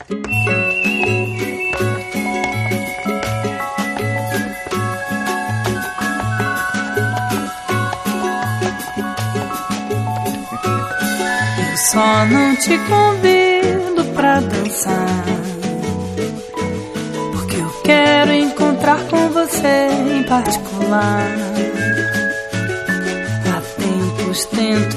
Eu só não te convido pra dançar, porque eu quero encontrar com você em particular. Há tempos tento